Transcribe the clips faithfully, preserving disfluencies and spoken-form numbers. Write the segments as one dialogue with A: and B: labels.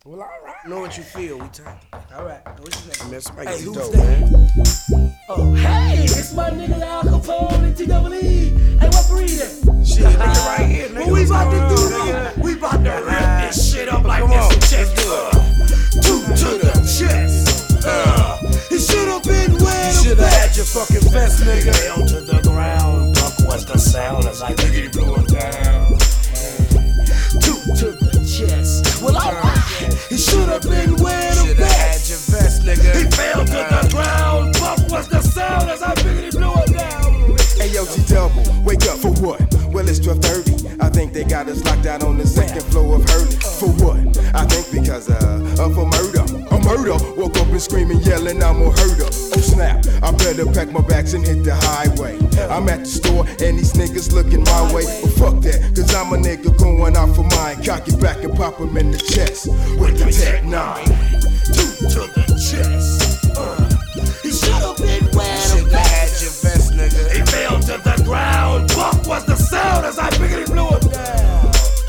A: Well, all right.
B: Know what you feel, we talking.
A: All right. What's your name?
B: Man, somebody
A: Hey,
B: get
A: who's
B: dope,
A: that?
B: man.
A: Oh, hey, it's my nigga Al Capone and T double E. Hey, what breed it?
B: Shit, nigga, right here, nigga.
A: What we about to do,
B: Nigga.
A: nigga? We about to rip this shit up like
B: Come
A: this
B: on,
A: and check
B: let's do
A: uh,
B: it.
A: two to the chest. Uh, it should have been where
B: You should
A: the
B: have had your fucking vest, nigga.
A: fell to the ground. Buck was the sound as I think blew him down. Two to the chest. Well, alright. It should have been where the
B: Should have had your vest, nigga.
A: He fell to the ground. Buck was the sound as I figured he blew him down.
C: Hey yo, G Double, wake up for what? Well, it's twelve thirty. I think they got us locked out on the second floor of Hurley. For what? I think because uh, of a murder. A murder. Woke up and screaming, yelling, I'm a herder. Oh snap! I better pack my bags and hit the highway. I'm at the store and these niggas looking my way. But fuck that, cause I'm a nigga going out for mine. Cock it back and pop him in the chest with the Tech nine.
A: Two to the chest. Uh, he should have been where
B: Should
A: the
B: have had your vest, nigga.
A: He fell to the ground. Buck was the sound as I figured he blew him down.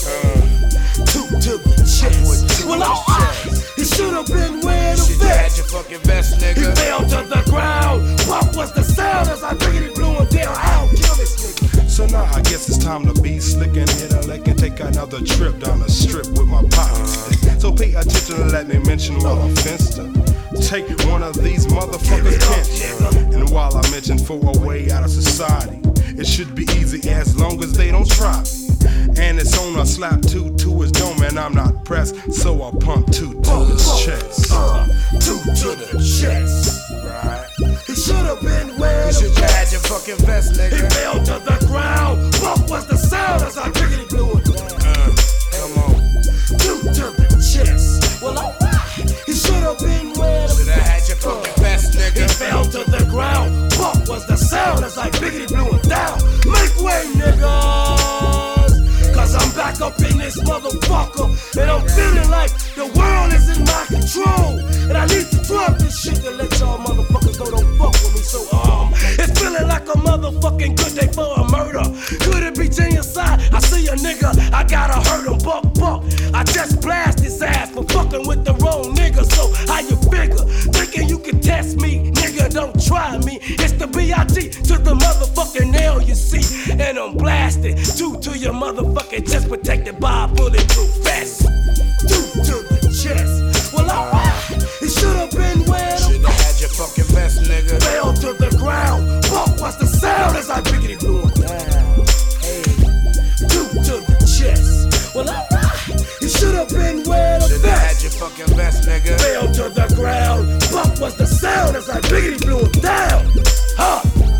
A: Two to the chest. Well, alright. He should have been where the
B: Should have had
A: vest.
B: your fucking vest,
A: He
B: nigga.
A: fell to the ground. Buck was the sound as I figured he blew him down. I'll kill this nigga.
D: So now I guess it's time to be slick and hit a lick and take another trip down the strip with my pockets. So pay attention and let me mention what I'm fenced up. Take one of these motherfuckers pinch. And while I mention for a way out of society, it should be easy as long as they don't try me. And it's on a slap two to his dome and I'm not pressed, so I pump two to his chest.
A: Uh, two to the chest.
B: Right.
A: He should have been where
B: You
A: the
B: should have had
A: vest.
B: your fucking vest,
A: He
B: nigga.
A: fell to the ground. Buck was the sound as I figured he blew him down.
B: Uh, come on.
A: Two to the chest. Well, alright. He should have been where the
B: Should have had your fucking vest,
A: He
B: nigga.
A: fell to the ground. Buck was the sound as I figured he blew him down. Make way, niggas. Cause I'm back up in this motherfucker. And I'm feeling like the world is in my control. And I need to drop this shit to let y'all motherfuckers know don't fuck with me. So, um, it's feeling like a motherfucking good day for a murder. Could it be genocide? I see a nigga, I gotta hurt him, buck, buck. I just blast his ass for fucking with the wrong nigga. So, how you figure? Thinking you can test me, nigga, don't try me. It's the B I G to the motherfucking nail, you see. And I'm blasted, two to your motherfucking chest, protected by a bulletproof vest. Two to the chest. Well, alright. It should have been where the
B: Should have had your fucking vest, nigga.
A: fell to the ground. Buck was the sound as I figured he blew him down. Hey, two to the chest. Well, alright. It should have been where the
B: Should have had
A: vest
B: your fucking vest, nigga.
A: fell to the ground. Buck was the sound as I figured he blew him down. Huh?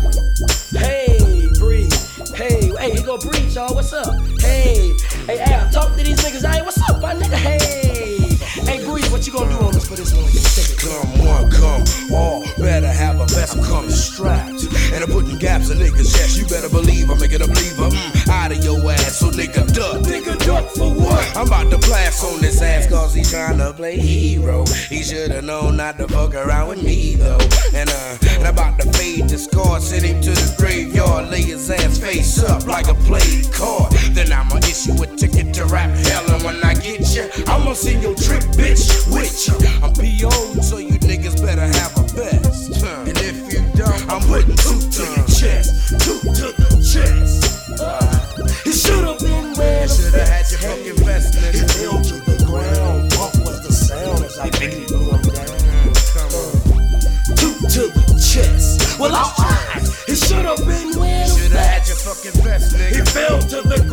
A: Hey, breathe. Hey, hey, here go breathe, y'all. What's up? Hey, hey, Al, talk to these niggas. Hey, what's up, my nigga? Hey, hey, breathe. What you gonna do on this for this one? Take it.
B: Come one, come all. Better have a vest come strapped. And I'm putting gaps in niggas, yes, you better believe I'm making a believer. Mm, out of your ass, so nigga duck.
A: Nigga, duck for what?
B: I'm about to blast on this ass cause he's trying to play hero. He should've known not to fuck around with me though. And uh, and I'm about to fade the scar, send him to the graveyard, lay his ass face up like a played card. Then I'ma issue a ticket to rap hell, and when I get ya, I'ma send your trip, bitch, with ya. I'm P O, so you niggas better have a vest. Huh. And if you don't, I'm putting two to your chest.
A: Two to the chest. Uh, it should have been where
B: You
A: the
B: should've had your fucking vest,
A: He
B: nigga.
A: fell to the ground. Buck was the sound as I figured he blew him down.
B: Come on.
A: Two to the chest. Well, alright. It should have been where the
B: Should've had your fucking vest,
A: He
B: nigga.
A: fell to the